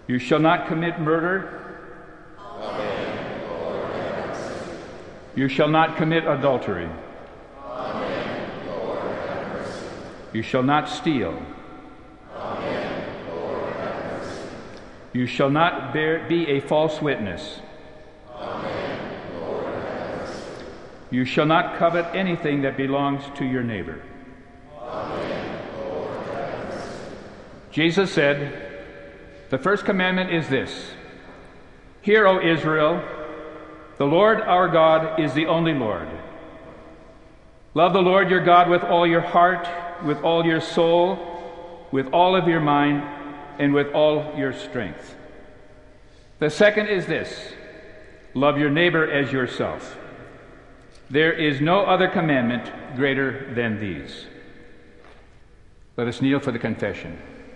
You shall not commit murder. Amen. Lord, have mercy. You shall not commit adultery. Amen. Lord, have mercy. You shall not steal. Amen. Lord, have mercy. You shall not be a false witness. Amen. Lord, have mercy. You shall not covet anything that belongs to your neighbor. Amen. Lord, have mercy. Jesus said, "The first commandment is this: Hear, O Israel, the Lord our God is the only Lord. Love the Lord your God with all your heart, with all your soul, with all of your mind, and with all your strength. The second is this: love your neighbor as yourself. There is no other commandment greater than these." Let us kneel for the confession.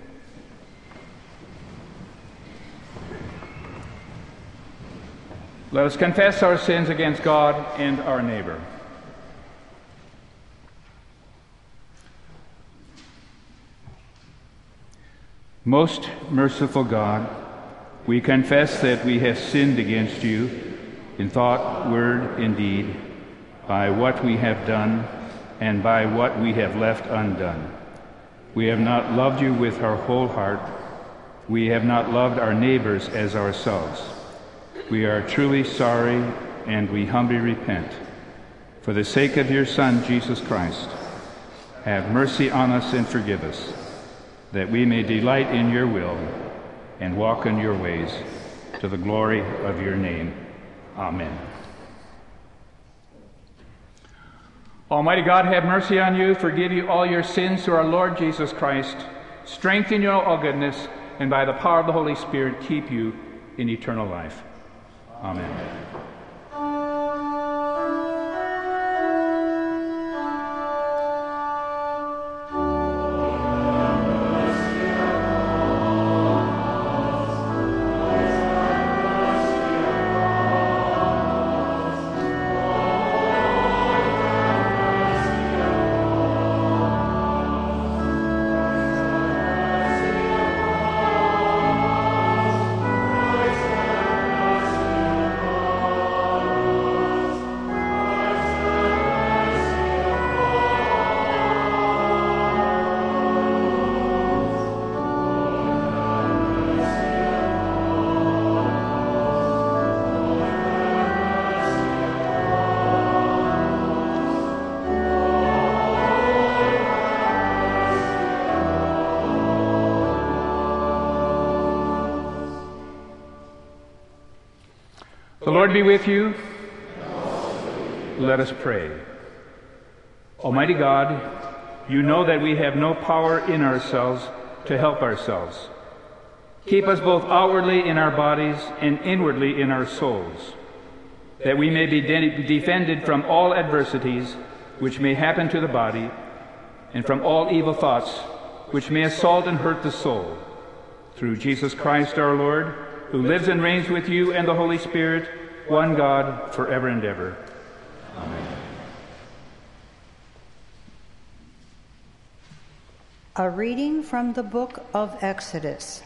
Let us confess our sins against God and our neighbor. Most merciful God, we confess that we have sinned against you in thought, word, and deed, by what we have done and by what we have left undone. We have not loved you with our whole heart. We have not loved our neighbors as ourselves. We are truly sorry, and we humbly repent. For the sake of your Son, Jesus Christ, have mercy on us and forgive us, that we may delight in your will and walk in your ways, to the glory of your name. Amen. Almighty God, have mercy on you, forgive you all your sins through our Lord Jesus Christ, strengthen you in all goodness, and by the power of the Holy Spirit keep you in eternal life. Amen. The Lord be with you. Let us pray. Almighty God, you know that we have no power in ourselves to help ourselves. Keep us both outwardly in our bodies and inwardly in our souls, that we may be defended from all adversities which may happen to the body, and from all evil thoughts which may assault and hurt the soul. Through Jesus Christ our Lord, who lives and reigns with you and the Holy Spirit, one God, forever and ever. Amen. A reading from the book of Exodus.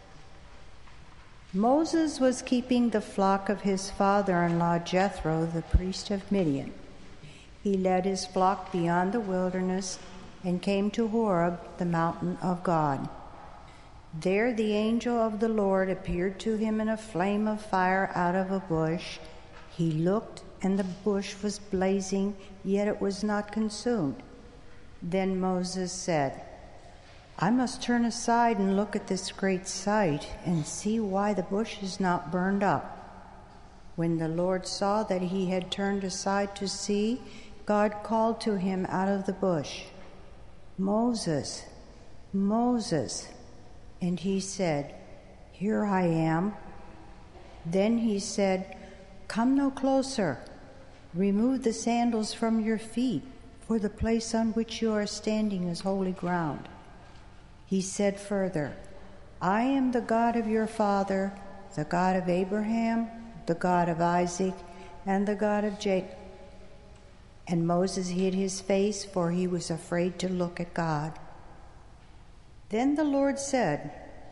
Moses was keeping the flock of his father-in-law Jethro, the priest of Midian. He led his flock beyond the wilderness and came to Horeb, the mountain of God. There the angel of the Lord appeared to him in a flame of fire out of a bush. He looked, and the bush was blazing, yet it was not consumed. Then Moses said, "I must turn aside and look at this great sight and see why the bush is not burned up." When the Lord saw that he had turned aside to see, God called to him out of the bush, "Moses, Moses." And he said, "Here I am." Then he said, "Come no closer. Remove the sandals from your feet, for the place on which you are standing is holy ground." He said further, "I am the God of your father, the God of Abraham, the God of Isaac, and the God of Jacob." And Moses hid his face, for he was afraid to look at God. Then the Lord said,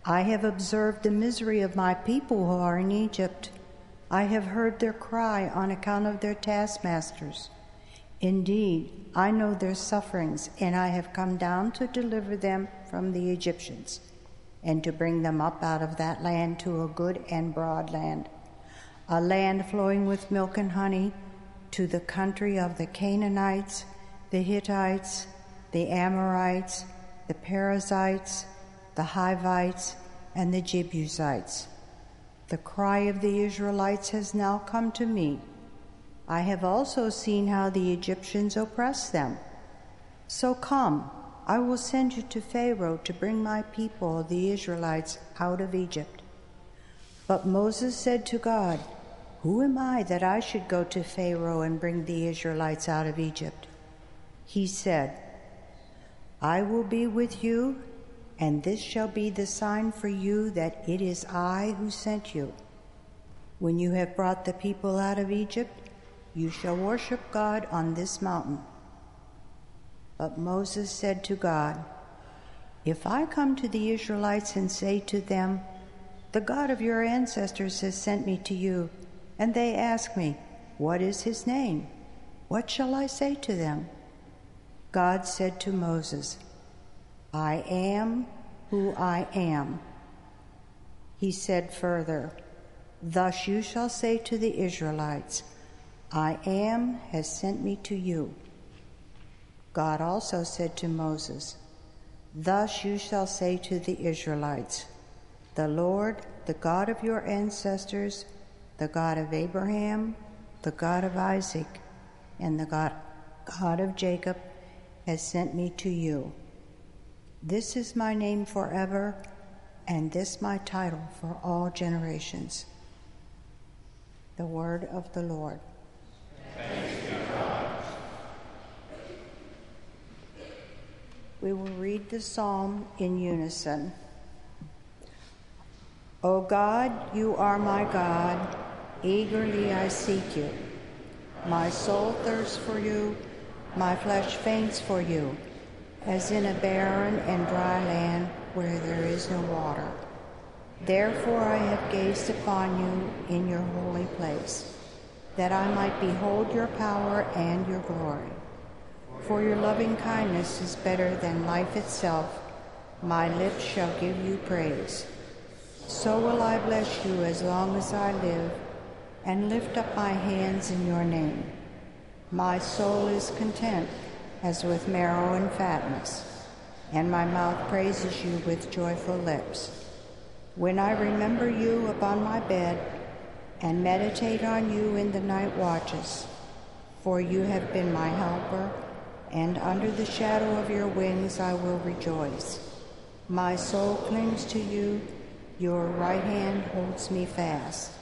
I have observed the misery of my people who are in Egypt. I have heard their cry on account of their taskmasters. Indeed, I know their sufferings, and I have come down to deliver them from the Egyptians, and to bring them up out of that land to a good and broad land, a land flowing with milk and honey, to the country of the Canaanites, the Hittites, the Amorites, the Perizzites, the Hivites, and the Jebusites. The cry of the Israelites has now come to me. I have also seen how the Egyptians oppress them. So come, I will send you to Pharaoh to bring my people, the Israelites, out of Egypt. But Moses said to God, Who am I that I should go to Pharaoh and bring the Israelites out of Egypt? He said, I will be with you, and this shall be the sign for you that it is I who sent you. When you have brought the people out of Egypt, you shall worship God on this mountain. But Moses said to God, If I come to the Israelites and say to them, The God of your ancestors has sent me to you, and they ask me, What is his name? What shall I say to them? God said to Moses, I am who I am. He said further, Thus you shall say to the Israelites, I am has sent me to you. God also said to Moses, Thus you shall say to the Israelites, The Lord, the God of your ancestors, the God of Abraham, the God of Isaac, and the God of Jacob, has sent me to you. This is my name forever, and this my title for all generations. The word of the Lord. Thanks be to God. We will read the psalm in unison. O God, you are my God, eagerly I seek you. My soul thirsts for you, my flesh faints for you, as in a barren and dry land where there is no water. Therefore I have gazed upon you in your holy place, that I might behold your power and your glory. For your loving kindness is better than life itself. My lips shall give you praise. So will I bless you as long as I live, and lift up my hands in your name. My soul is content as with marrow and fatness, and my mouth praises you with joyful lips. When I remember you upon my bed and meditate on you in the night watches, for you have been my helper, and under the shadow of your wings I will rejoice. My soul clings to you, your right hand holds me fast.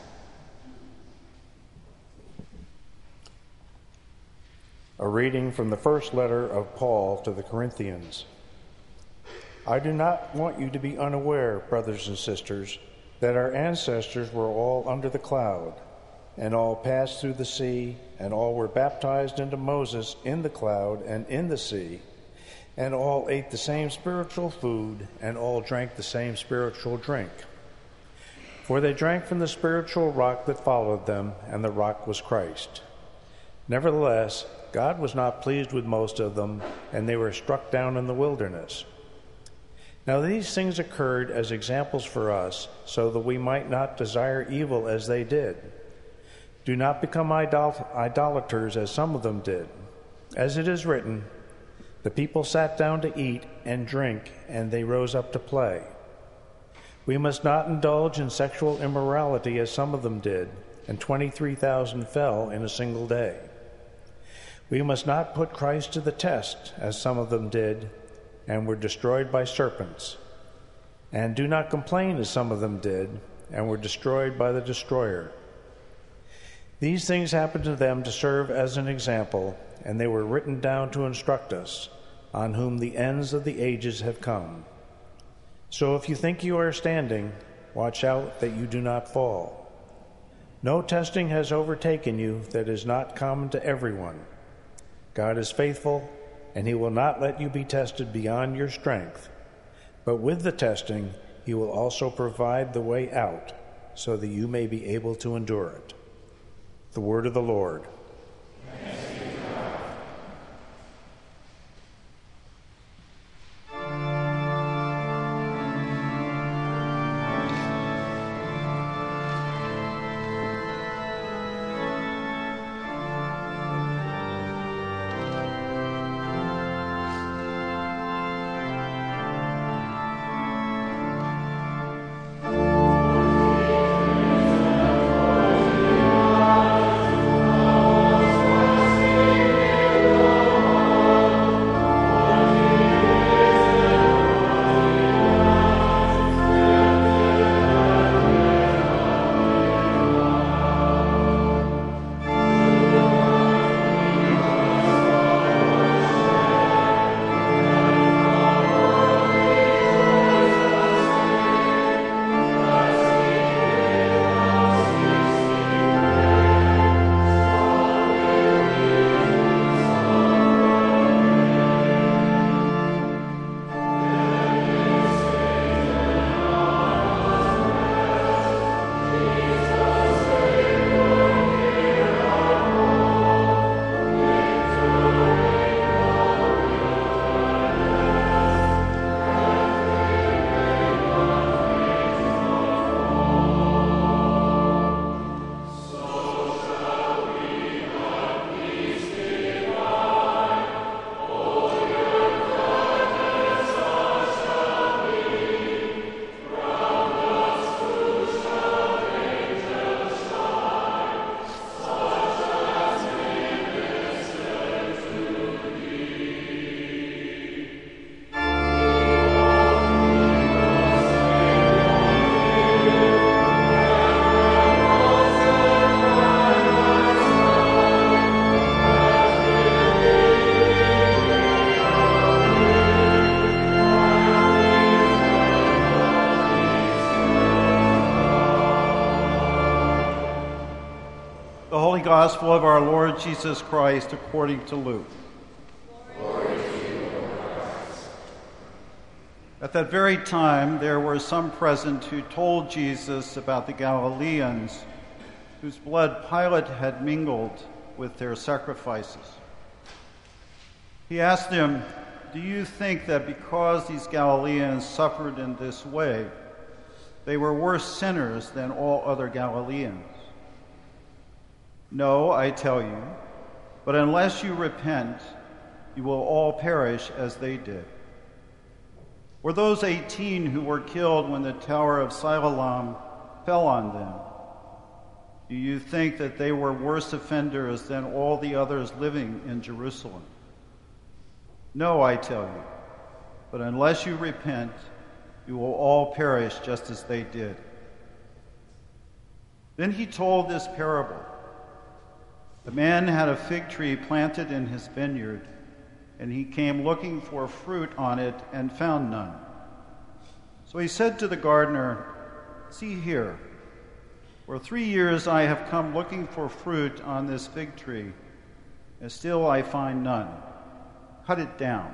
A reading from the first letter of Paul to the Corinthians. I do not want you to be unaware, brothers and sisters, that our ancestors were all under the cloud, and all passed through the sea, and all were baptized into Moses in the cloud and in the sea, and all ate the same spiritual food, and all drank the same spiritual drink. For they drank from the spiritual rock that followed them, and the rock was Christ. Nevertheless, God was not pleased with most of them, and they were struck down in the wilderness. Now these things occurred as examples for us, so that we might not desire evil as they did. Do not become idolaters as some of them did. As it is written, the people sat down to eat and drink, and they rose up to play. We must not indulge in sexual immorality as some of them did, and 23,000 fell in a single day. We must not put Christ to the test, as some of them did, and were destroyed by serpents. And do not complain, as some of them did, and were destroyed by the destroyer. These things happened to them to serve as an example, and they were written down to instruct us, on whom the ends of the ages have come. So if you think you are standing, watch out that you do not fall. No testing has overtaken you that is not common to everyone. God is faithful, and he will not let you be tested beyond your strength. But with the testing, he He will also provide the way out so that you may be able to endure it. The word of the Lord. Gospel of our Lord Jesus Christ according to Luke. Glory to you, Lord Christ. At that very time, there were some present who told Jesus about the Galileans whose blood Pilate had mingled with their sacrifices. He asked them, "Do you think that because these Galileans suffered in this way, they were worse sinners than all other Galileans? No, I tell you, but unless you repent, you will all perish as they did. Or those 18 who were killed when the Tower of Siloam fell on them, do you think that they were worse offenders than all the others living in Jerusalem? No, I tell you, but unless you repent, you will all perish just as they did." Then he told this parable. The man had a fig tree planted in his vineyard, and he came looking for fruit on it and found none. So he said to the gardener, "See here, for 3 years I have come looking for fruit on this fig tree, and still I find none. Cut it down.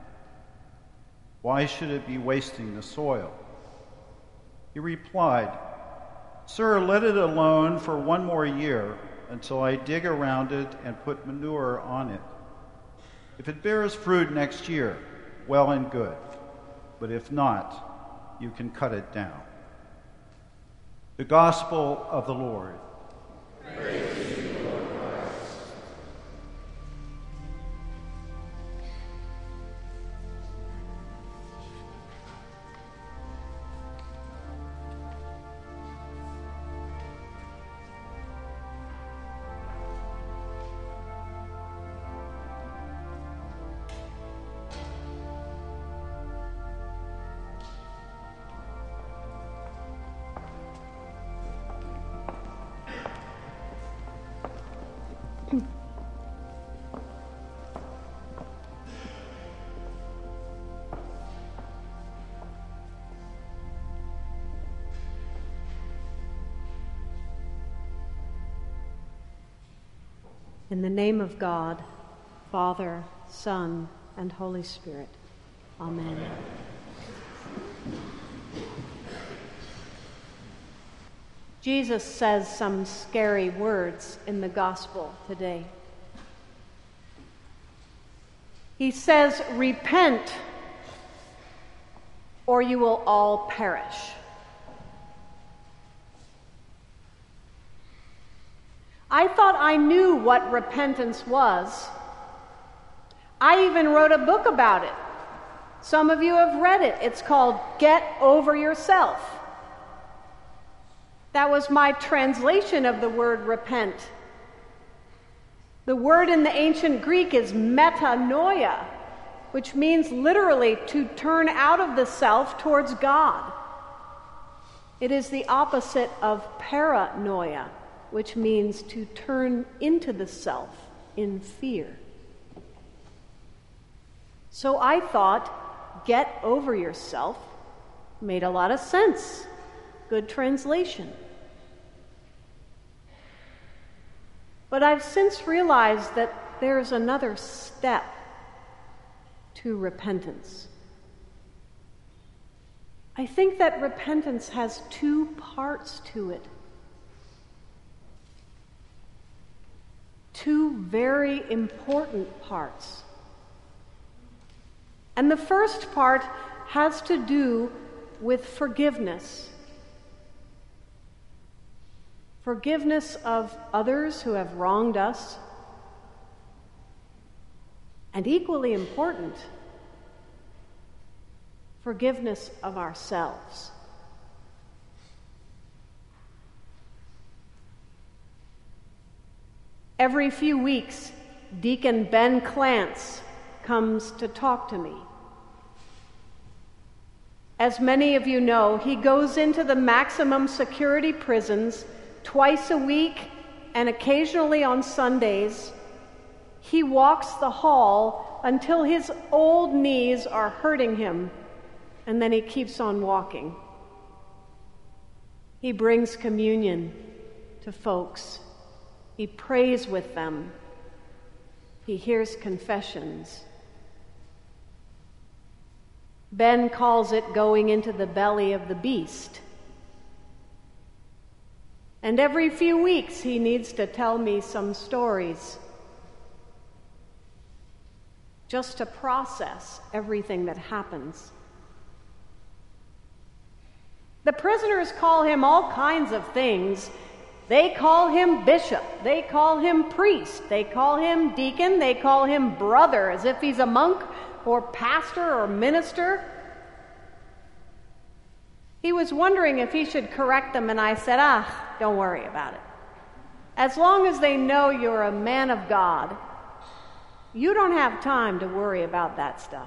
Why should it be wasting the soil?" He replied, "Sir, let it alone for 1 more year, until I dig around it and put manure on it. If it bears fruit next year, well and good. But if not, you can cut it down." The Gospel of the Lord. Praise to you, Lord Christ. In the name of God, Father, Son, and Holy Spirit. Amen. Jesus says some scary words in the gospel today. He says, "Repent, or you will all perish." I thought I knew what repentance was. I even wrote a book about it. Some of you have read it. It's called Get Over Yourself. That was my translation of the word repent. The word in the ancient Greek is metanoia, which means literally to turn out of the self towards God. It is the opposite of paranoia, which means to turn into the self in fear. So I thought, get over yourself made a lot of sense. Good translation. But I've since realized that there's another step to repentance. I think that repentance has two parts to it. Two very important parts. And the first part has to do with forgiveness. Forgiveness of others who have wronged us. And equally important, forgiveness of ourselves. Every few weeks, Deacon Ben Clance comes to talk to me. As many of you know, he goes into the maximum security prisons twice a week and occasionally on Sundays. He walks the hall until his old knees are hurting him, and then he keeps on walking. He brings communion to folks. He prays with them. He hears confessions. Ben calls it going into the belly of the beast. And every few weeks he needs to tell me some stories just to process everything that happens. The prisoners call him all kinds of things. They call him bishop, they call him priest, they call him deacon, they call him brother, as if he's a monk or pastor or minister. He was wondering if he should correct them, and I said, don't worry about it. As long as they know you're a man of God, you don't have time to worry about that stuff.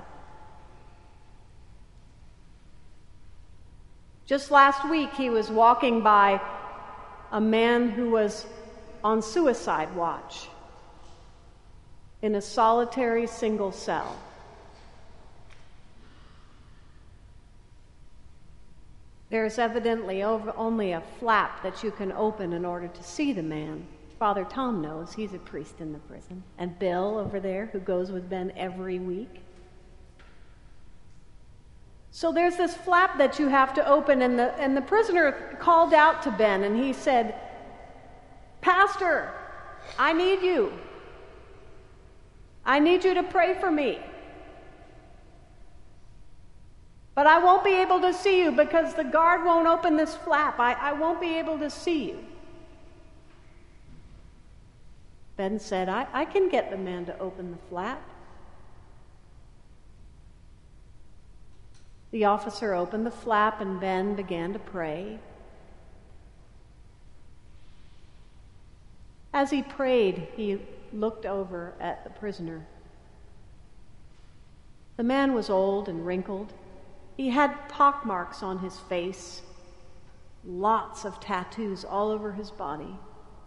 Just last week, he was walking by a man who was on suicide watch in a solitary single cell. There's evidently only a flap that you can open in order to see the man. Father Tom knows, he's a priest in the prison. And Bill over there, who goes with Ben every week. So there's this flap that you have to open, and the prisoner called out to Ben, and he said, "Pastor, I need you. I need you to pray for me. But I won't be able to see you because the guard won't open this flap. I won't be able to see you." Ben said, I can get the man to open the flap. The officer opened the flap, and Ben began to pray. As he prayed, he looked over at the prisoner. The man was old and wrinkled. He had pockmarks on his face, lots of tattoos all over his body.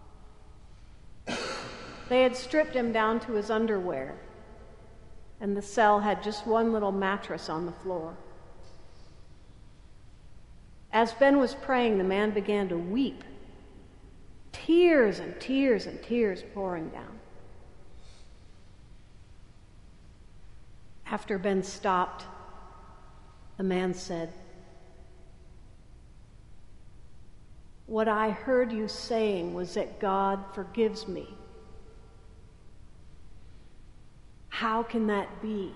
They had stripped him down to his underwear, and the cell had just one little mattress on the floor. As Ben was praying, the man began to weep, tears and tears and tears pouring down. After Ben stopped, the man said, What I heard you saying was that God forgives me. How can that be?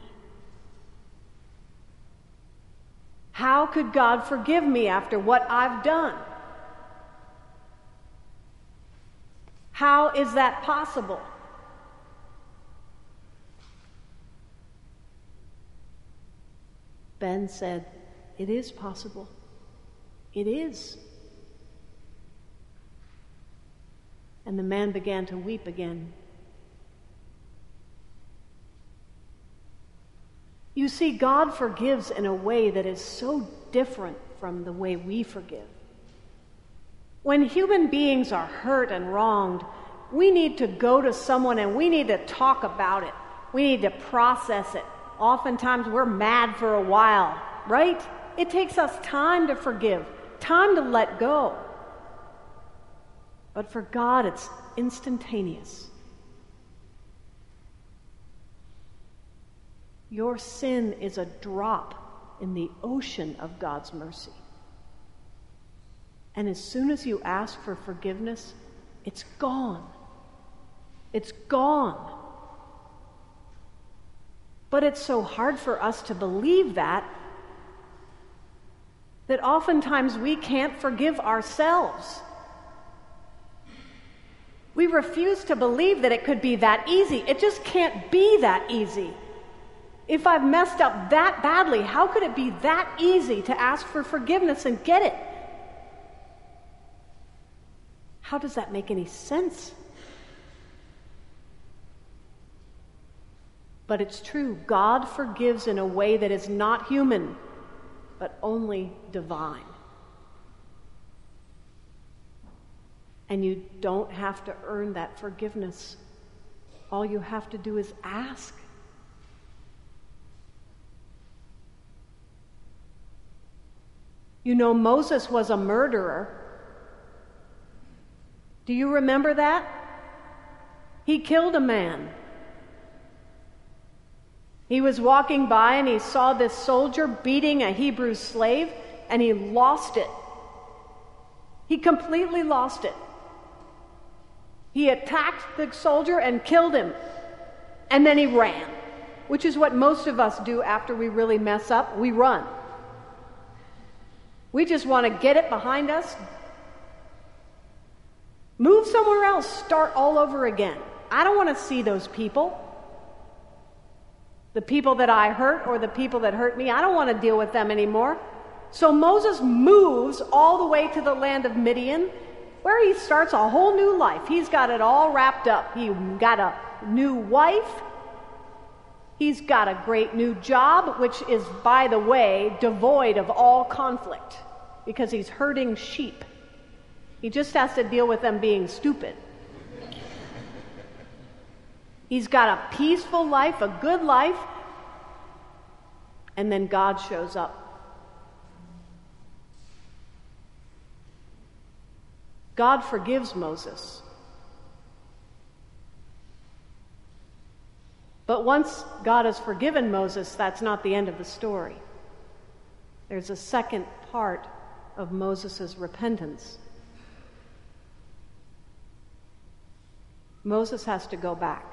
How could God forgive me after what I've done? How is that possible? Ben said, "It is possible. It is." And the man began to weep again. You see, God forgives in a way that is so different from the way we forgive. When human beings are hurt and wronged, we need to go to someone and we need to talk about it. We need to process it. Oftentimes we're mad for a while, right? It takes us time to forgive, time to let go. But for God, it's instantaneous. Your sin is a drop in the ocean of God's mercy. And as soon as you ask for forgiveness, it's gone. It's gone. But it's so hard for us to believe that oftentimes we can't forgive ourselves. We refuse to believe that it could be that easy. It just can't be that easy. If I've messed up that badly, how could it be that easy to ask for forgiveness and get it? How does that make any sense? But it's true. God forgives in a way that is not human, but only divine. And you don't have to earn that forgiveness. All you have to do is ask. You know, Moses was a murderer. Do you remember that? He killed a man. He was walking by and he saw this soldier beating a Hebrew slave, and he lost it. He completely lost it. He attacked the soldier and killed him, and then he ran, which is what most of us do after we really mess up. We run. We just want to get it behind us, move somewhere else, start all over again. I don't want to see those people. The people that I hurt or the people that hurt me, I don't want to deal with them anymore. So Moses moves all the way to the land of Midian, where he starts a whole new life. He's got it all wrapped up. He got a new wife. He's got a great new job, which is, by the way, devoid of all conflict, because he's herding sheep. He just has to deal with them being stupid. He's got a peaceful life, a good life, and then God shows up. God forgives Moses. But once God has forgiven Moses, that's not the end of the story. There's a second part of Moses' repentance. Moses has to go back.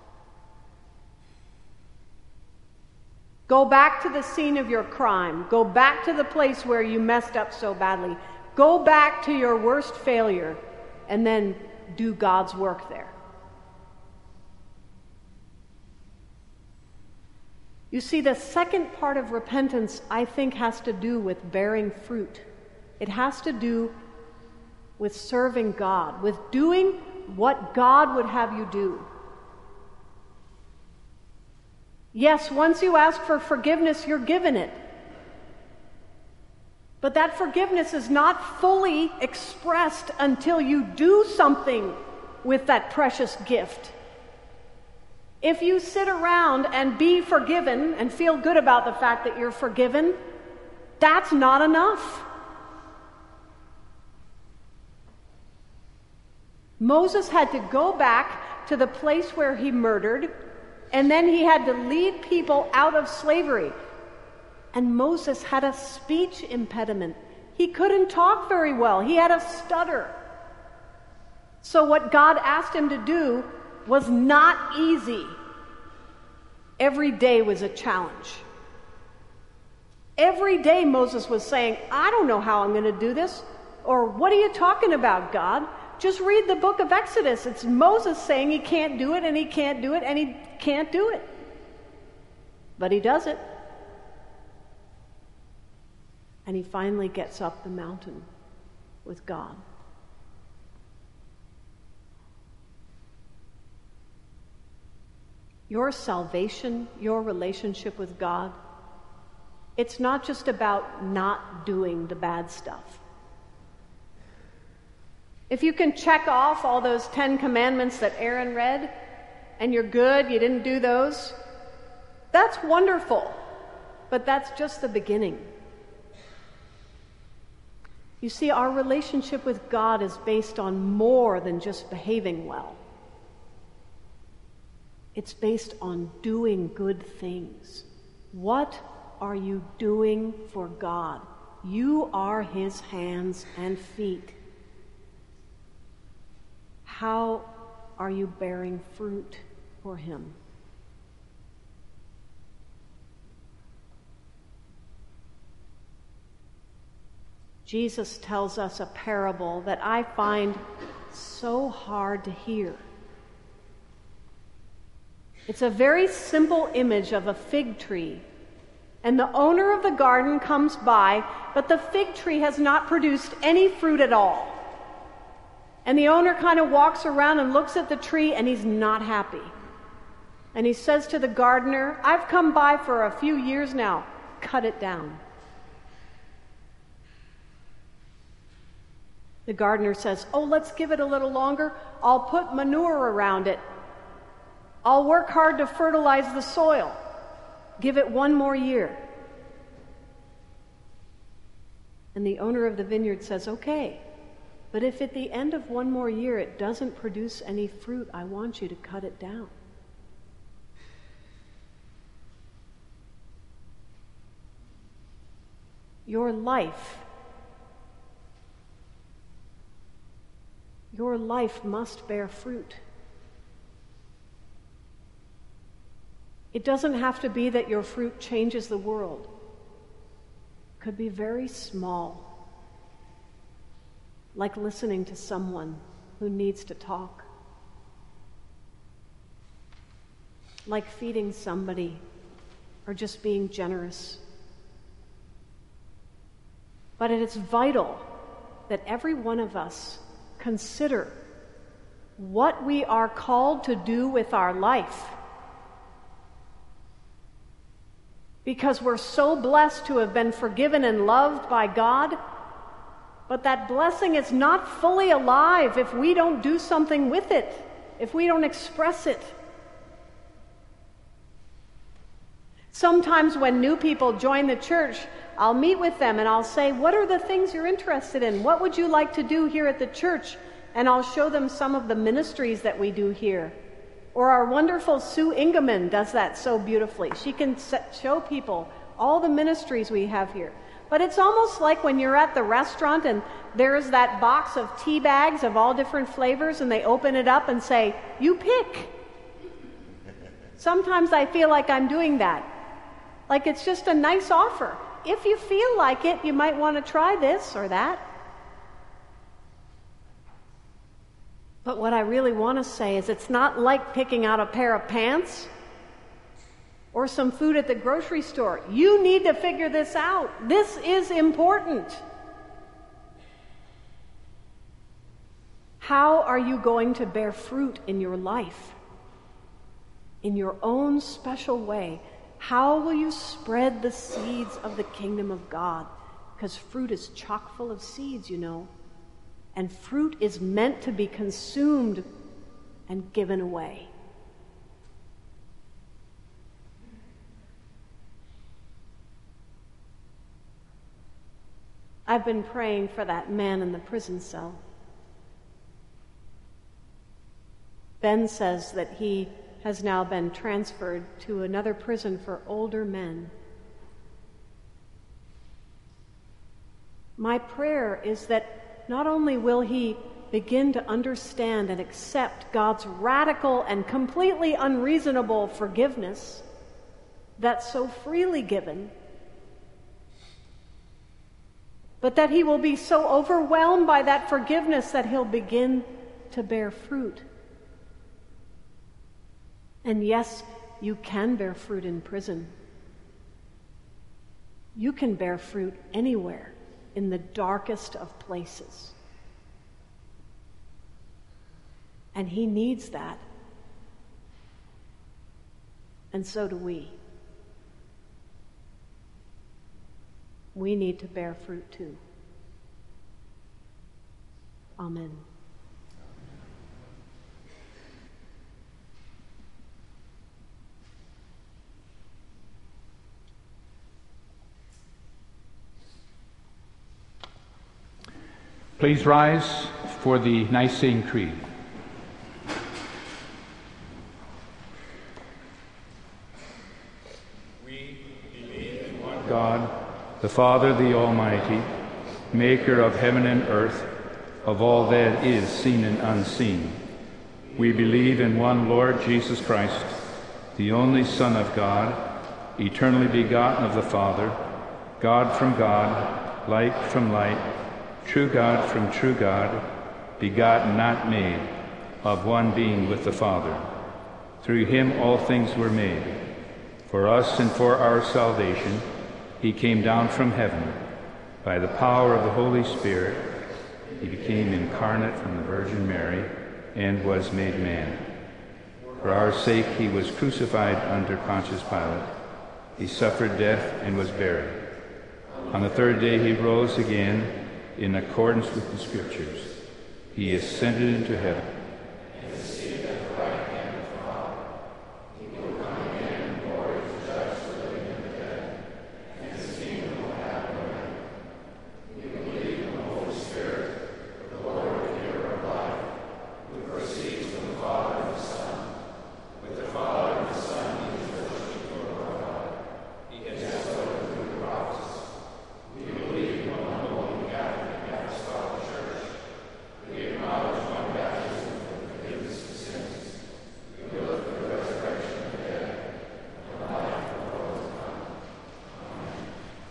Go back to the scene of your crime. Go back to the place where you messed up so badly. Go back to your worst failure and then do God's work there. You see, the second part of repentance, I think, has to do with bearing fruit. It has to do with serving God, with doing what God would have you do. Yes, once you ask for forgiveness, you're given it. But that forgiveness is not fully expressed until you do something with that precious gift. If you sit around and be forgiven and feel good about the fact that you're forgiven, that's not enough. Moses had to go back to the place where he murdered, and then he had to lead people out of slavery. And Moses had a speech impediment. He couldn't talk very well. He had a stutter. So what God asked him to do was not easy. Every day was a challenge. Every day Moses was saying, I don't know how I'm going to do this. Or, what are you talking about, God? Just read the book of Exodus. It's Moses saying he can't do it, and he can't do it, and he can't do it. But he does it. And he finally gets up the mountain with God. Your salvation, your relationship with God, it's not just about not doing the bad stuff. If you can check off all those 10 commandments that Aaron read, and you're good, you didn't do those, that's wonderful, but that's just the beginning. You see, our relationship with God is based on more than just behaving well. It's based on doing good things. What are you doing for God? You are his hands and feet. How are you bearing fruit for him? Jesus tells us a parable that I find so hard to hear. It's a very simple image of a fig tree. And the owner of the garden comes by, but the fig tree has not produced any fruit at all. And the owner kind of walks around and looks at the tree, and he's not happy. And he says to the gardener, I've come by for a few years now. Cut it down. The gardener says, oh, let's give it a little longer. I'll put manure around it. I'll work hard to fertilize the soil. Give it one more year. And the owner of the vineyard says, okay, but if at the end of one more year it doesn't produce any fruit, I want you to cut it down. Your life must bear fruit. It doesn't have to be that your fruit changes the world. It could be very small, like listening to someone who needs to talk, like feeding somebody, or just being generous. But it is vital that every one of us consider what we are called to do with our life. Because we're so blessed to have been forgiven and loved by God, but that blessing is not fully alive if we don't do something with it, if we don't express it. Sometimes when new people join the church, I'll meet with them and I'll say, what are the things you're interested in? What would you like to do here at the church? And I'll show them some of the ministries that we do here. Or our wonderful Sue Ingeman does that so beautifully. She can show people all the ministries we have here. But it's almost like when you're at the restaurant and there's that box of tea bags of all different flavors and they open it up and say, you pick. Sometimes I feel like I'm doing that. Like it's just a nice offer. If you feel like it, you might want to try this or that. But what I really want to say is it's not like picking out a pair of pants or some food at the grocery store. You need to figure this out. This is important. How are you going to bear fruit in your life? In your own special way. How will you spread the seeds of the kingdom of God? Because fruit is chock full of seeds, you know. And fruit is meant to be consumed and given away. I've been praying for that man in the prison cell. Ben says that he has now been transferred to another prison for older men. My prayer is that not only will he begin to understand and accept God's radical and completely unreasonable forgiveness that's so freely given, but that he will be so overwhelmed by that forgiveness that he'll begin to bear fruit. And yes, you can bear fruit in prison. You can bear fruit anywhere, in the darkest of places. And he needs that. And so do we. We need to bear fruit too. Amen. Please rise for the Nicene Creed. We believe in one God, the Father, the Almighty, maker of heaven and earth, of all that is seen and unseen. We believe in one Lord Jesus Christ, the only Son of God, eternally begotten of the Father, God from God, light from light, true God from true God, begotten, not made, of one being with the Father. Through him all things were made. For us and for our salvation, he came down from heaven. By the power of the Holy Spirit, he became incarnate from the Virgin Mary and was made man. For our sake he was crucified under Pontius Pilate. He suffered death and was buried. On the third day he rose again in accordance with the Scriptures. He ascended into heaven. And is seated at the right hand of the Father. He will come again in glory to judge the living and the dead, and his kingdom will have no end. We believe in the Holy Spirit, the Lord and giver of life, who proceeds from the Father and the Son. With the Father and the Son he is worshipped before God. He has spoken through the prophets. We believe in one holy Catholic Apostolic Church. We acknowledge one baptism for the forgiveness of sins. We look for the resurrection of the dead and the life of the world to come. Amen.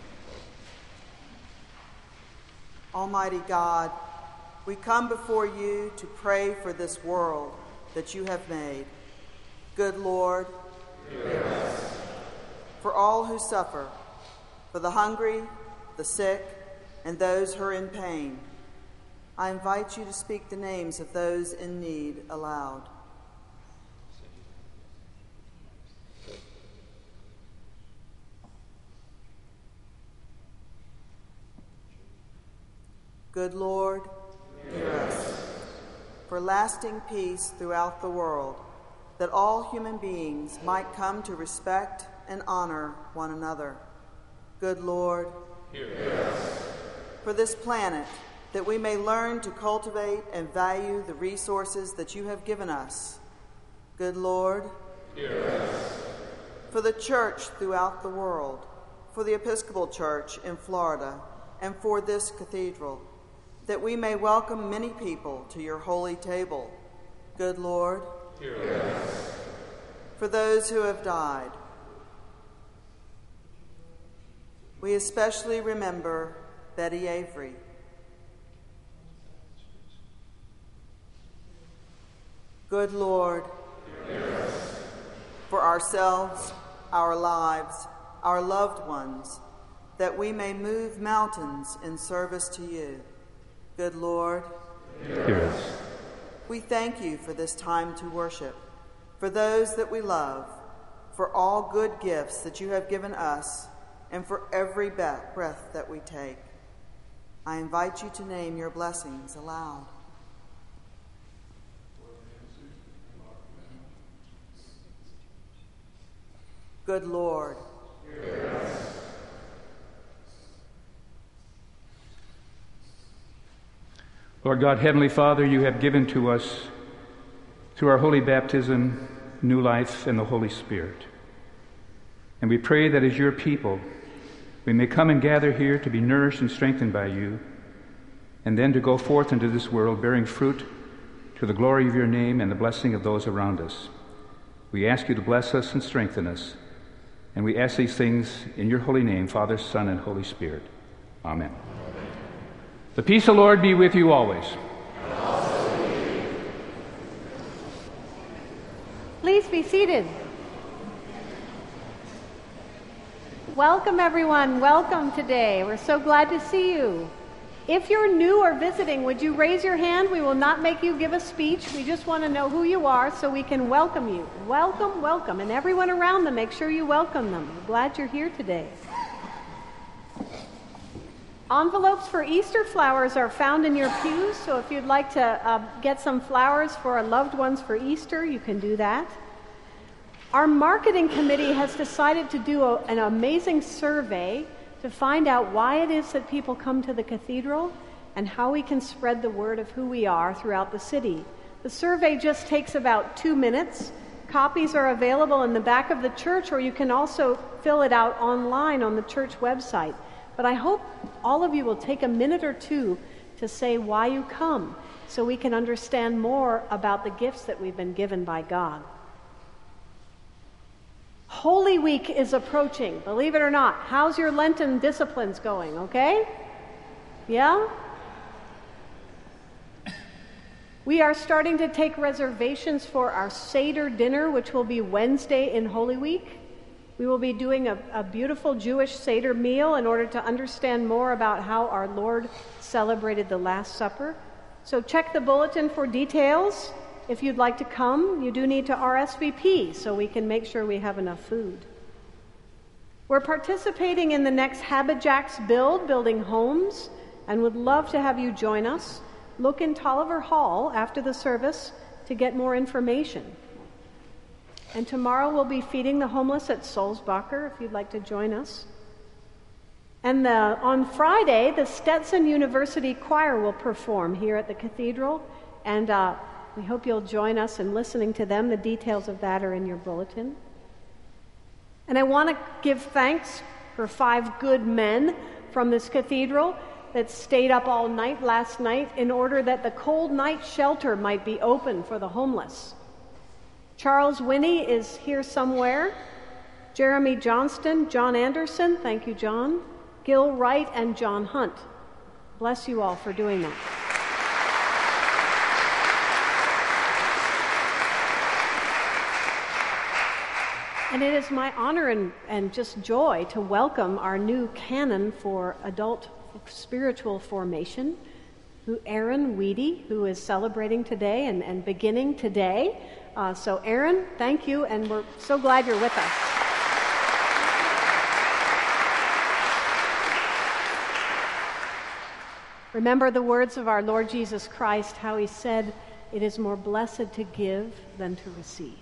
Almighty God, we come before you to pray for this world that you have made. Good Lord, hear us. For all who suffer, for the hungry, the sick, and those who are in pain, I invite you to speak the names of those in need aloud. Good Lord, hear us. For lasting peace throughout the world, that all human beings might come to respect and honor one another. Good Lord, hear us. For this planet, that we may learn to cultivate and value the resources that you have given us. Good Lord, hear us. For the church throughout the world, for the Episcopal Church in Florida, and for this cathedral, that we may welcome many people to your holy table. Good Lord, hear us. For those who have died, we especially remember Betty Avery. Good Lord, hear us. For ourselves, our lives, our loved ones, that we may move mountains in service to you. Good Lord, hear us. We thank you for this time to worship, for those that we love, for all good gifts that you have given us, and for every breath that we take. I invite you to name your blessings aloud. Good Lord, hear us. Lord God, Heavenly Father, you have given to us, through our holy baptism, new life and the Holy Spirit. And we pray that as your people, we may come and gather here to be nourished and strengthened by you, and then to go forth into this world bearing fruit to the glory of your name and the blessing of those around us. We ask you to bless us and strengthen us, and we ask these things in your holy name, Father, Son, and Holy Spirit. Amen. The peace of the Lord be with you always. Please be seated. Welcome, everyone. Welcome today. We're so glad to see you. If you're new or visiting, would you raise your hand? We will not make you give a speech. We just want to know who you are so we can welcome you. Welcome, welcome. And everyone around them, make sure you welcome them. We're glad you're here today. Envelopes for Easter flowers are found in your pews, so if you'd like to get some flowers for our loved ones for Easter, you can do that. Our marketing committee has decided to do an amazing survey to find out why it is that people come to the cathedral and how we can spread the word of who we are throughout the city. The survey just takes about 2 minutes. Copies are available in the back of the church, or you can also fill it out online on the church website. But I hope all of you will take a minute or two to say why you come so we can understand more about the gifts that we've been given by God. Holy Week is approaching, believe it or not. How's your Lenten disciplines going, okay? Yeah? We are starting to take reservations for our Seder dinner, which will be Wednesday in Holy Week. We will be doing a beautiful Jewish Seder meal in order to understand more about how our Lord celebrated the Last Supper. So check the bulletin for details. If you'd like to come, you do need to RSVP so we can make sure we have enough food. We're participating in the next Habit-Jacks build, building homes, and would love to have you join us. Look in Tolliver Hall after the service to get more information. And tomorrow we'll be feeding the homeless at Sulzbacher, if you'd like to join us. And on Friday, the Stetson University Choir will perform here at the cathedral, and we hope you'll join us in listening to them. The details of that are in your bulletin. And I want to give thanks for 5 good men from this cathedral that stayed up all night last night in order that the cold night shelter might be open for the homeless. Charles Winnie is here somewhere. Jeremy Johnston, John Anderson, thank you, John. Gil Wright, and John Hunt. Bless you all for doing that. And it is my honor and just joy to welcome our new canon for adult spiritual formation, Aaron Weedy, who is celebrating today and beginning today. So Aaron, thank you, and we're so glad you're with us. Remember the words of our Lord Jesus Christ, how he said, "It is more blessed to give than to receive."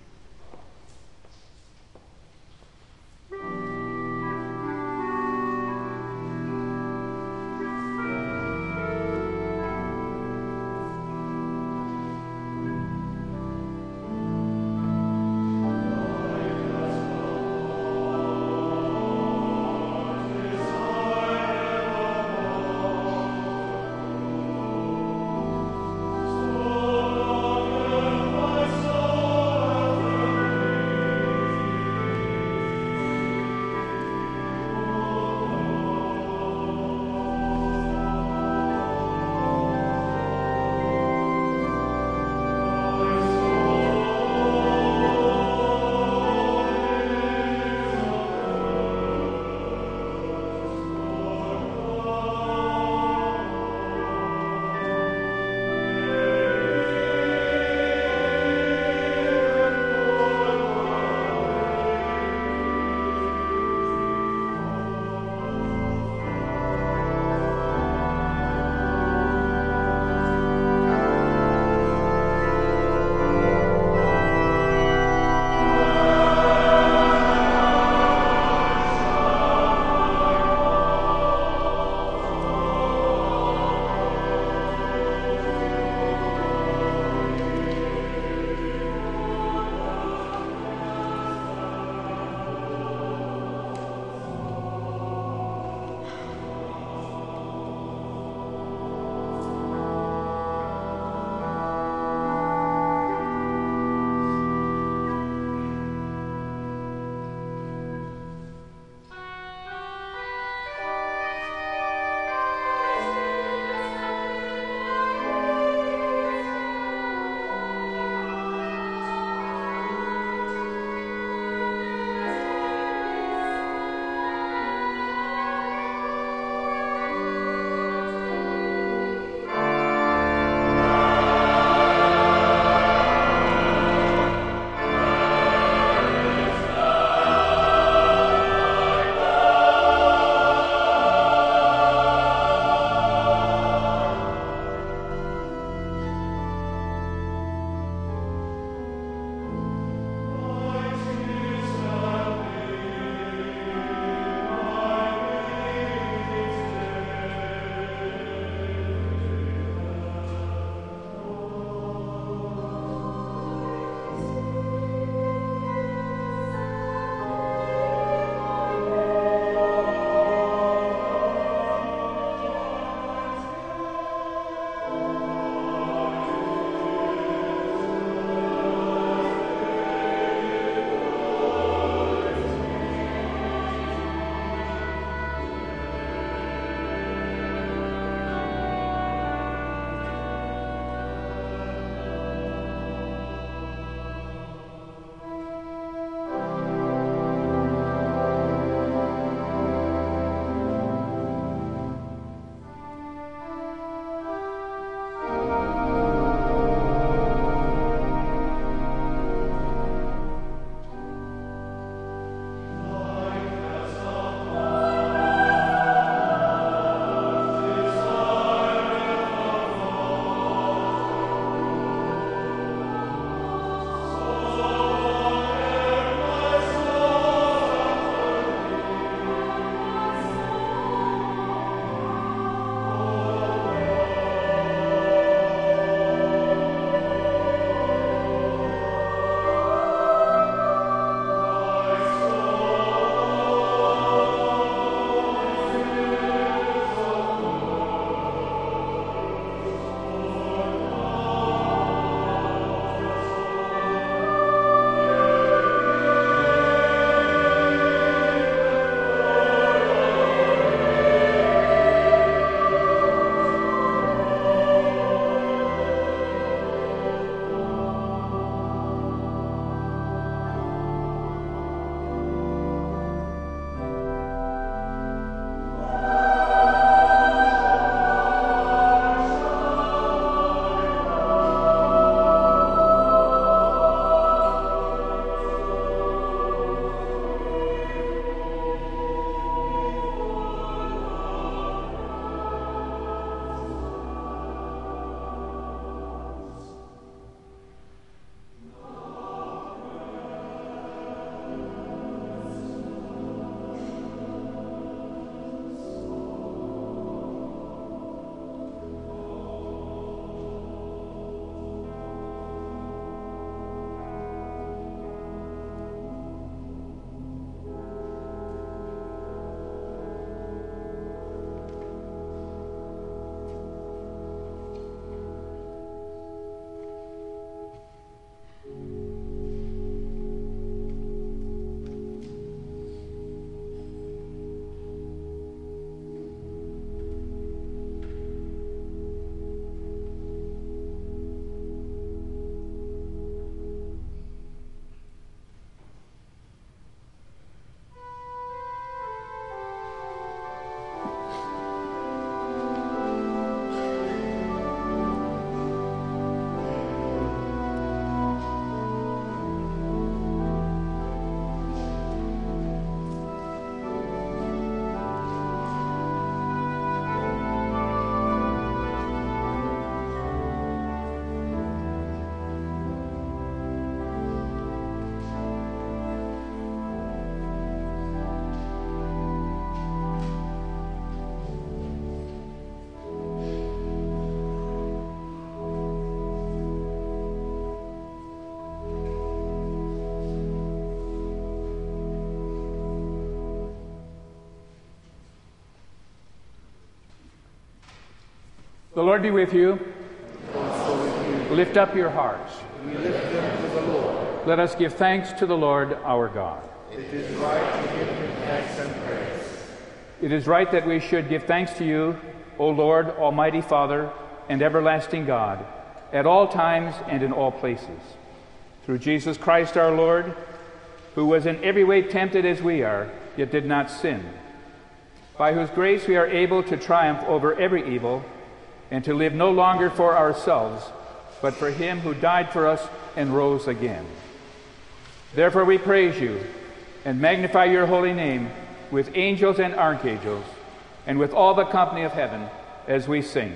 The Lord be with you. Also with you. Lift up your hearts. We lift them to the Lord. Let us give thanks to the Lord our God. It is right to give him thanks and praise. It is right that we should give thanks to you, O Lord, Almighty Father and everlasting God, at all times and in all places. Through Jesus Christ our Lord, who was in every way tempted as we are, yet did not sin, by whose grace we are able to triumph over every evil and to live no longer for ourselves, but for him who died for us and rose again. Therefore we praise you and magnify your holy name with angels and archangels and with all the company of heaven as we sing.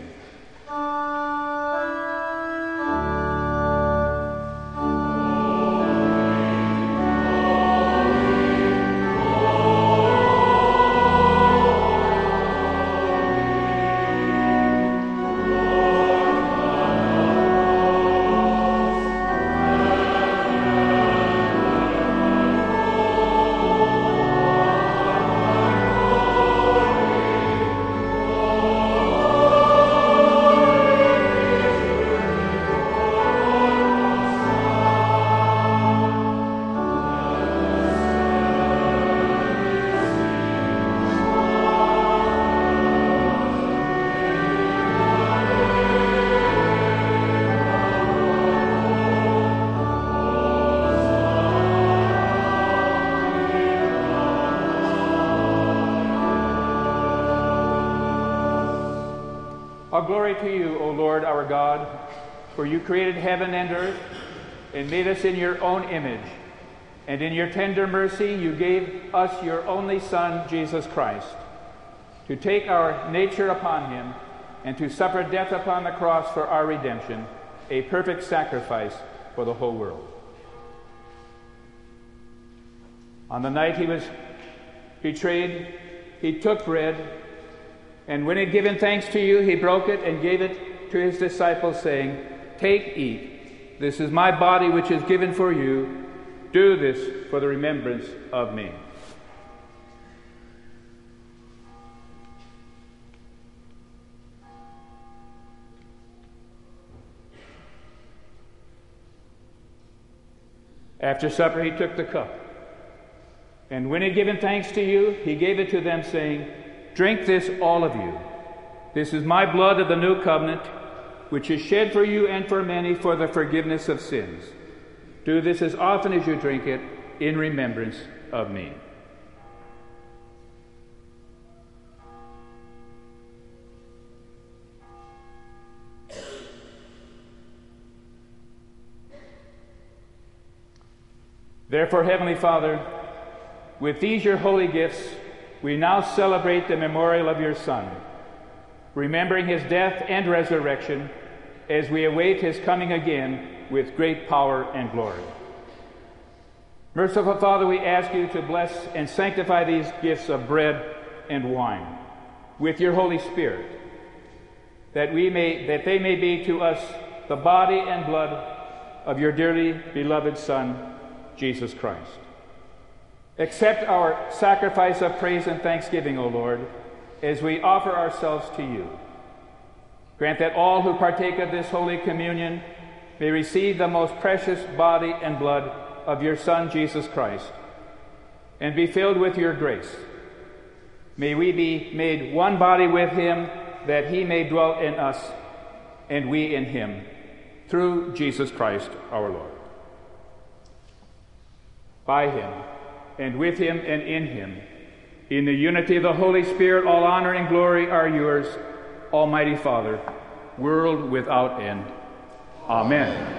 All glory to you, O Lord our God, for you created heaven and earth and made us in your own image. And in your tender mercy you gave us your only Son, Jesus Christ, to take our nature upon him and to suffer death upon the cross for our redemption, a perfect sacrifice for the whole world. On the night he was betrayed, he took bread, and when he had given thanks to you, he broke it and gave it to his disciples, saying, "Take, eat. This is my body which is given for you. Do this for the remembrance of me." After supper, he took the cup. And when he had given thanks to you, he gave it to them, saying, "Drink this, all of you. This is my blood of the new covenant, which is shed for you and for many for the forgiveness of sins. Do this as often as you drink it in remembrance of me." Therefore, Heavenly Father, with these your holy gifts, we now celebrate the memorial of your Son, remembering his death and resurrection as we await his coming again with great power and glory. Merciful Father, we ask you to bless and sanctify these gifts of bread and wine with your Holy Spirit, that they may be to us the body and blood of your dearly beloved Son, Jesus Christ. Accept our sacrifice of praise and thanksgiving, O Lord, as we offer ourselves to you. Grant that all who partake of this Holy Communion may receive the most precious body and blood of your Son, Jesus Christ, and be filled with your grace. May we be made one body with him, that he may dwell in us, and we in him, through Jesus Christ our Lord. By him, and with him and in him, in the unity of the Holy Spirit, all honor and glory are yours, Almighty Father, world without end. Amen.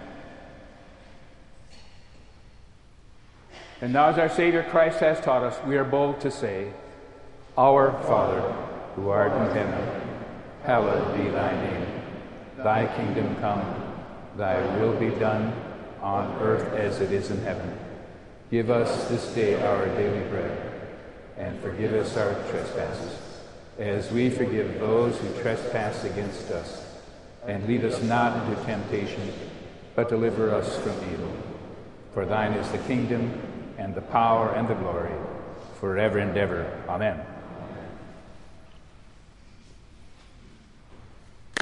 And now, as our Savior Christ has taught us, we are bold to say, "Our Father, who art in heaven, hallowed be thy name. Thy kingdom come, thy will be done, on earth as it is in heaven. Give us this day our daily bread, and forgive us our trespasses, as we forgive those who trespass against us. And lead us not into temptation, but deliver us from evil. For thine is the kingdom, and the power, and the glory, forever and ever. Amen."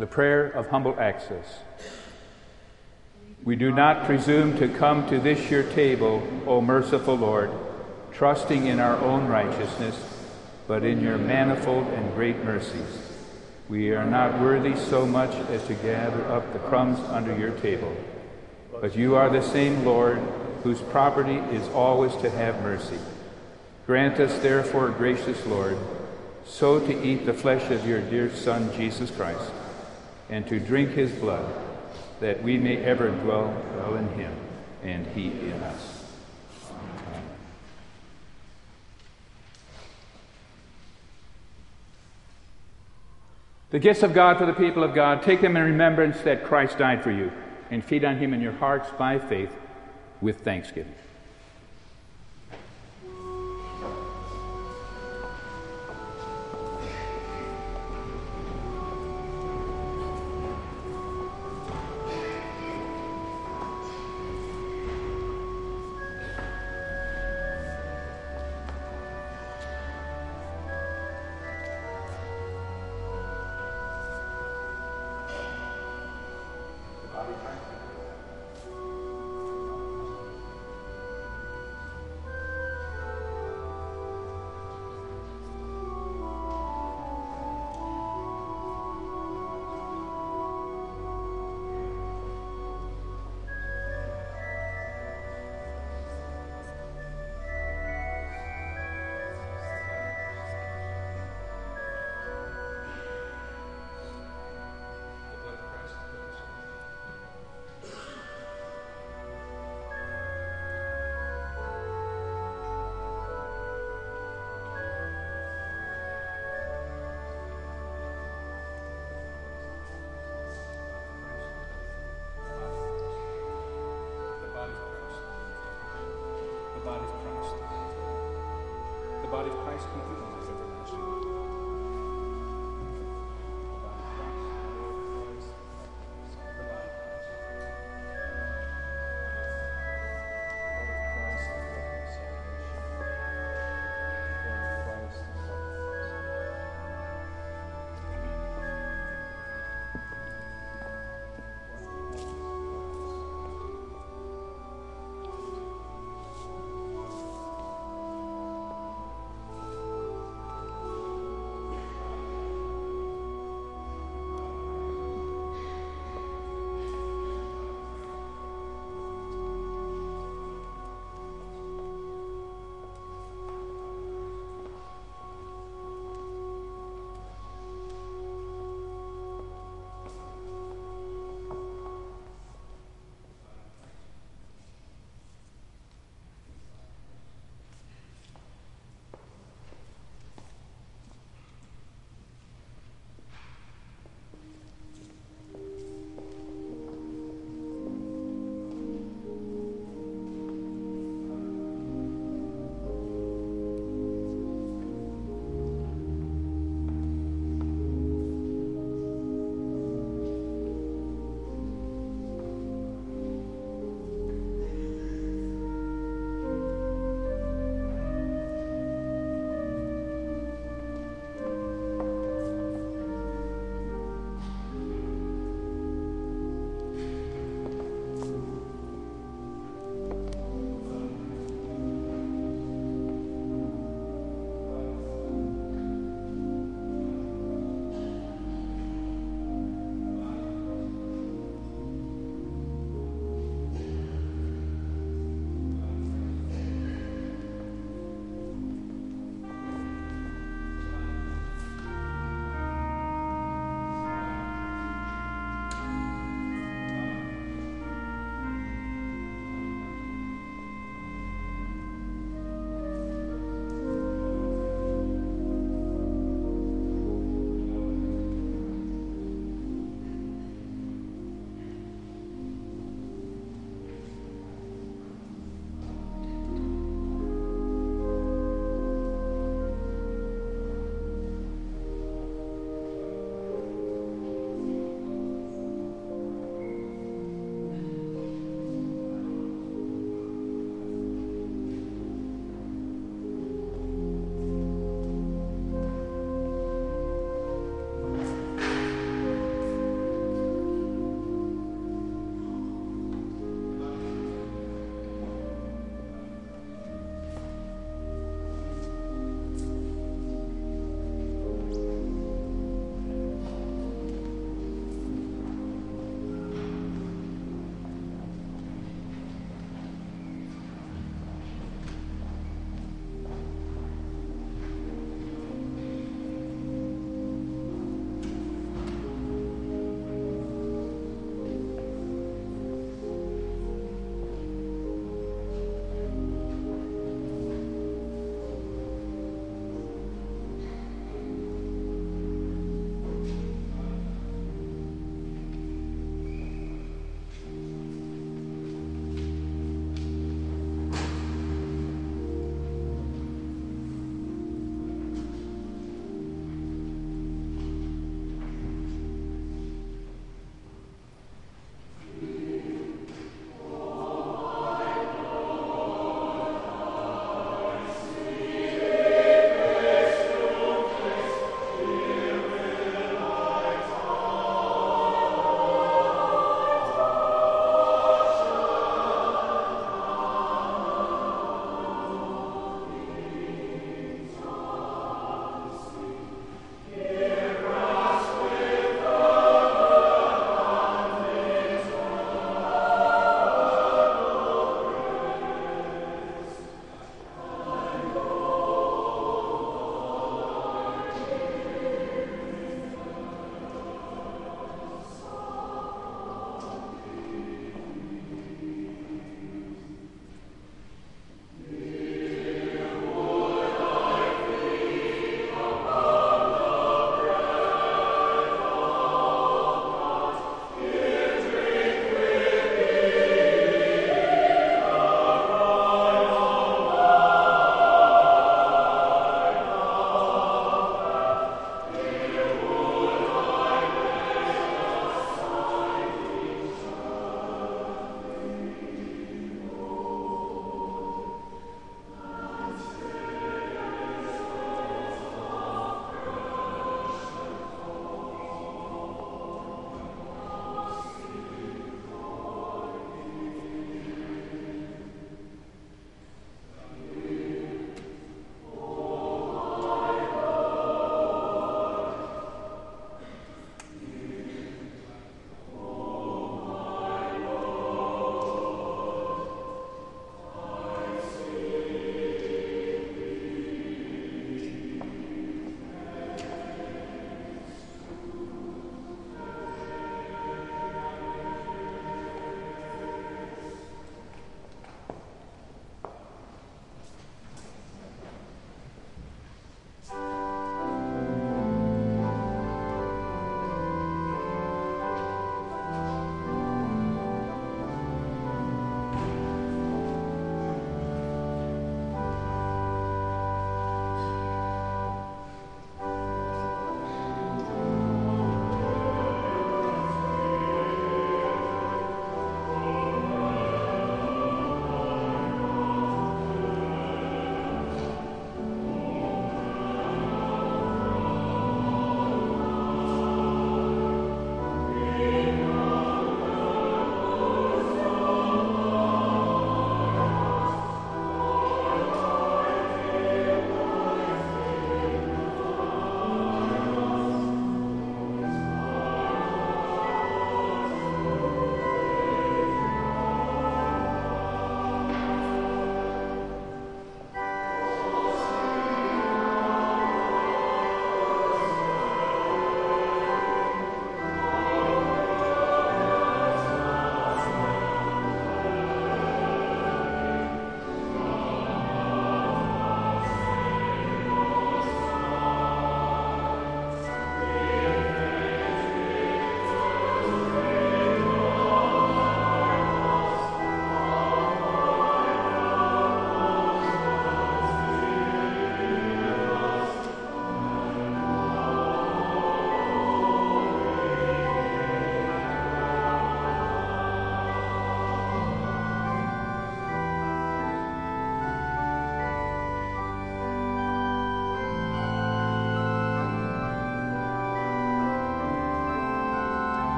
The prayer of humble access. We do not presume to come to this your table, O merciful Lord, trusting in our own righteousness, but in your manifold and great mercies. We are not worthy so much as to gather up the crumbs under your table. But you are the same Lord, whose property is always to have mercy. Grant us, therefore, gracious Lord, so to eat the flesh of your dear Son, Jesus Christ, and to drink his blood, that we may ever dwell in him, and he in us. Amen. The gifts of God for the people of God, take them in remembrance that Christ died for you, and feed on him in your hearts by faith with thanksgiving. body of Christ be given life everlasting.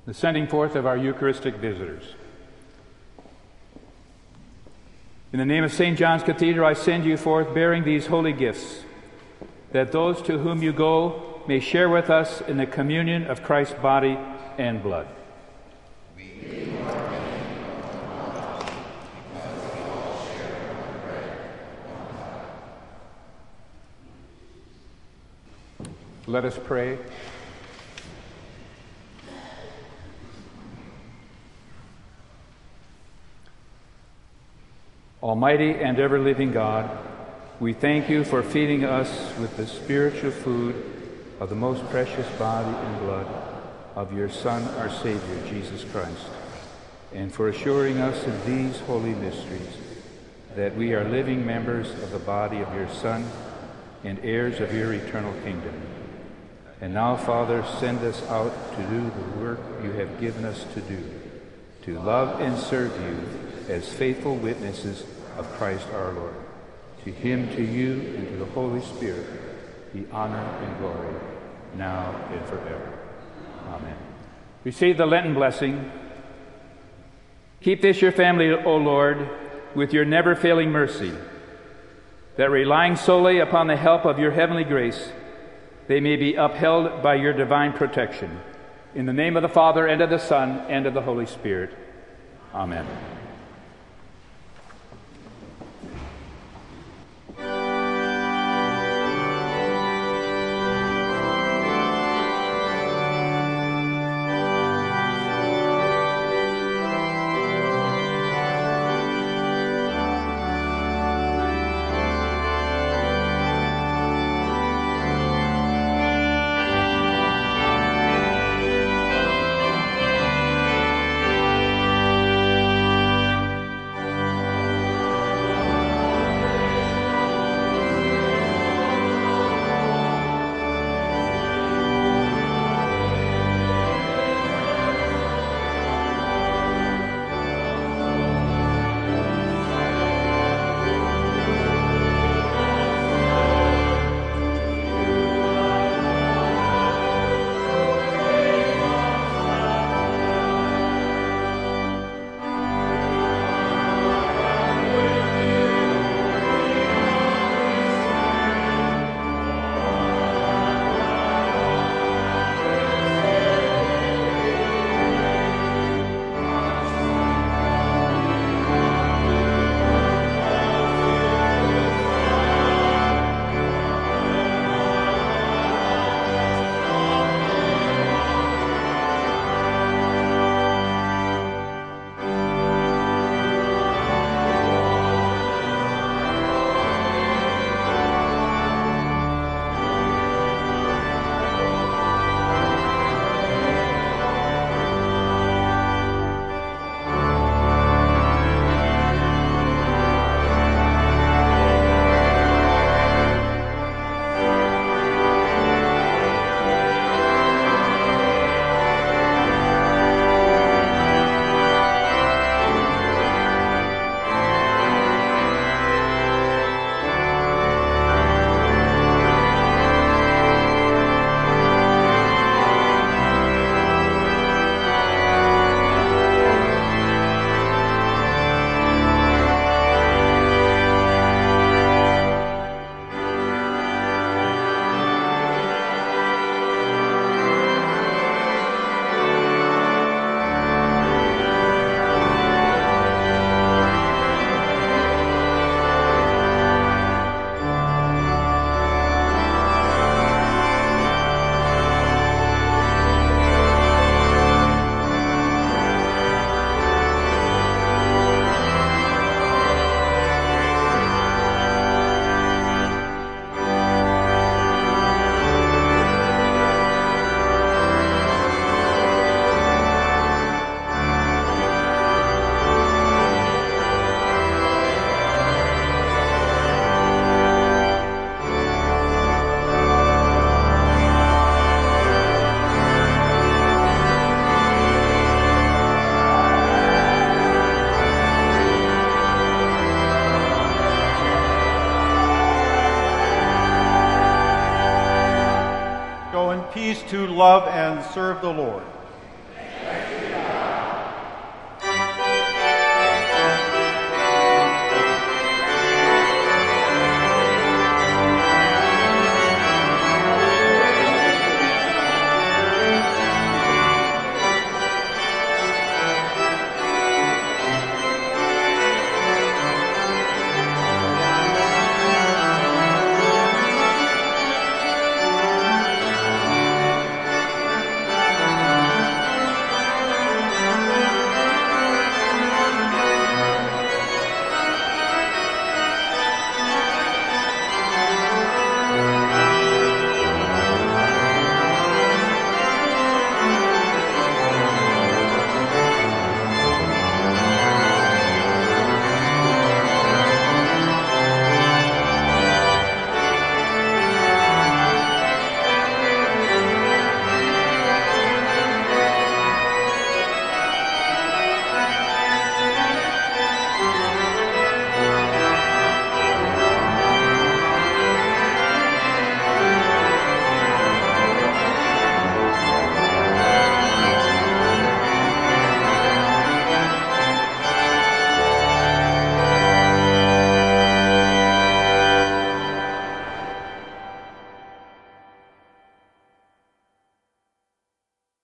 the sending forth of our Eucharistic visitors. In the name of St. John's Cathedral, I send you forth bearing these holy gifts, that those to whom you go may share with us in the communion of Christ's body and blood. Let us pray. Almighty and ever-living God, we thank you for feeding us with the spiritual food of the most precious body and blood of your Son, our Savior, Jesus Christ, and for assuring us in these holy mysteries that we are living members of the body of your Son and heirs of your eternal kingdom. And now, Father, send us out to do the work you have given us to do, to love and serve you as faithful witnesses of Christ our Lord. To him, to you, and to the Holy Spirit be honor and glory, now and forever. Amen. Receive the Lenten blessing. Keep this your family, O Lord, with your never-failing mercy, that relying solely upon the help of your heavenly grace, they may be upheld by your divine protection. In the name of the Father, and of the Son, and of the Holy Spirit. Amen. Peace to love and serve the Lord.